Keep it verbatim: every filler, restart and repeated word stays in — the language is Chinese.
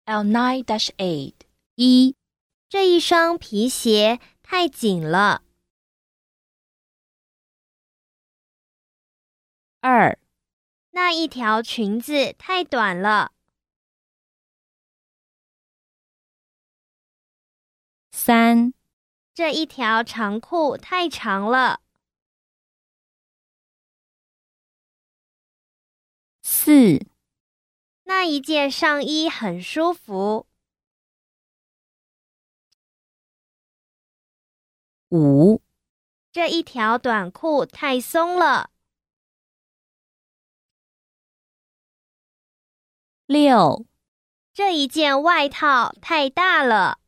L nine dash eight 一、 这一双皮鞋太紧了。 二、 那一条裙子太短了。 三、 这一条长裤太长了。 四、 那一件上衣很舒服。 五、 这一条短裤太松了。 六、 这一件外套太大了。